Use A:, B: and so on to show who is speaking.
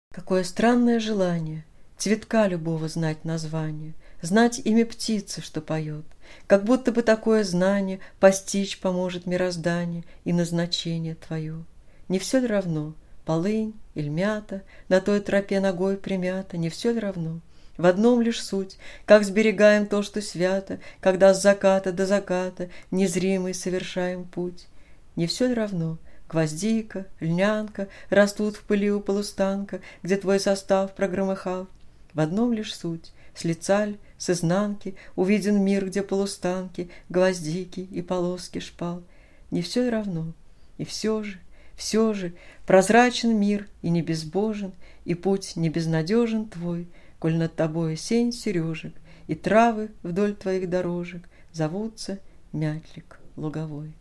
A: Какое странное желание цветка любого знать название, знать имя птицы, что поет, как будто бы такое знание постичь поможет мироздание и назначение твое. Не все ли равно, полынь или мята, на той тропе ногой примята, не все ли равно? В одном лишь суть, как сберегаем то, что свято, когда с заката до заката незримый совершаем путь. Не все ли равно? Гвоздика, льнянка растут в пыли у полустанка, где твой состав прогромыхал. В одном лишь суть, с лица ль, с изнанки увиден мир, где полустанки, гвоздики и полоски шпал. Не все ли равно? И все же, прозрачен мир и не безбожен, и путь не безнадежен твой, коль над тобой сень сережек, и травы вдоль твоих дорожек зовутся мятлик луговой.